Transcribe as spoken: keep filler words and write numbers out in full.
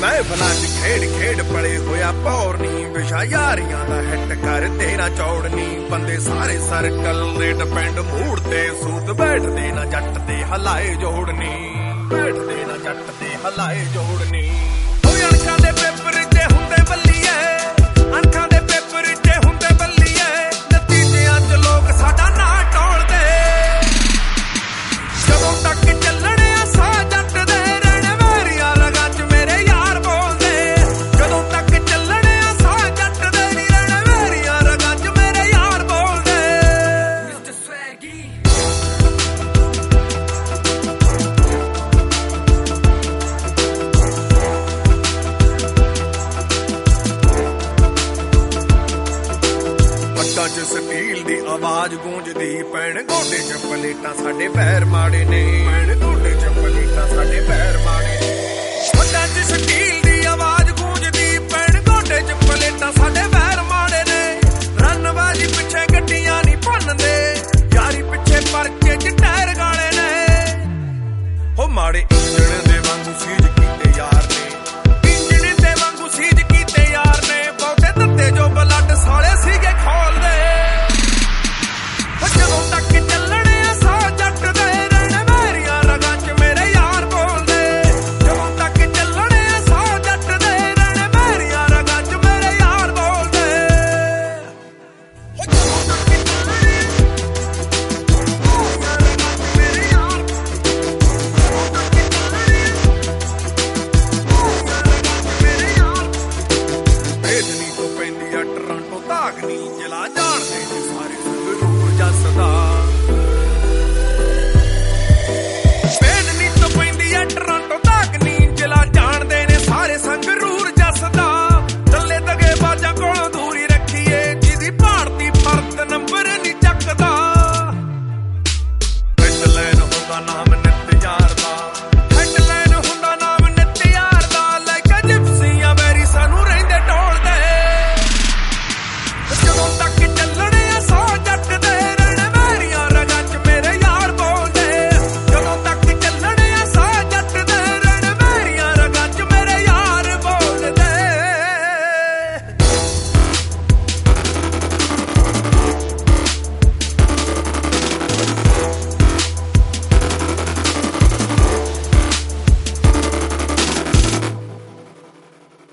महफिलां च खेड खेड पले होया पौर नी विशा यारियां दा हिट कर तेरा चौड़ नी बंदे सारे सर्कल दे डिपेंड मूड ते सूत बैठदे ना जट ते हलाए जोड़नी बैठदे ना जट ते हलाए जोड़नी होए अणखां दे पेपर च हुंदे बल्लीए अणखां दे पेपर च हुंदे बल्लीए नतीजियां च लोग साडा ना टोलदे जदों तक ਚੱਲਣੇ ਆ ਸਾਹ ਜੱਟ ਦੇ ਰਹਿਣ ਮੇਰੀਆਂ ਰਗਾਂ ਚ ਮੇਰੇ ਯਾਰ ਬੋਲਦੇ ਜਦੋਂ ਤੱਕ ਚੱਲਣੇ ਆ ਸਾਹ ਜੱਟ ਦੇ ਨੀ ਰਹਿਣ ਮੇਰੀਆਂ ਰਗਾਂ ਚ ਮੇਰੇ ਯਾਰ ਬੋਲਦੇ ਮਿਸਟਰ ਸਵੈਗੀ ਪੱਟਾਂ ਚ ਸਟੀਲ ਦੀ ਆਵਾਜ਼ ਗੂੰਜਦੀ ਪੈਣ ਗੋਡੇ ਚ ਪਲੇਟਾਂ ਸਾਡੇ ਪੈਰ ਮਾੜੇ ਨੇ ਪੈਣ ਗੋਡੇ ਚ ਪਲੇਟਾਂ ਸਾਡੇ ਪੈਰ ਮਾੜੇ ਨੇ ਪੱਟਾਂ ਚ ਸਟੀਲ ਦੀ ਆਵਾਜ਼ ਗੂੰਜਦੀ ਪੈਣ ਗੋਡੇ ਚ ਪਲੇਟਾਂ ਸਾਡੇ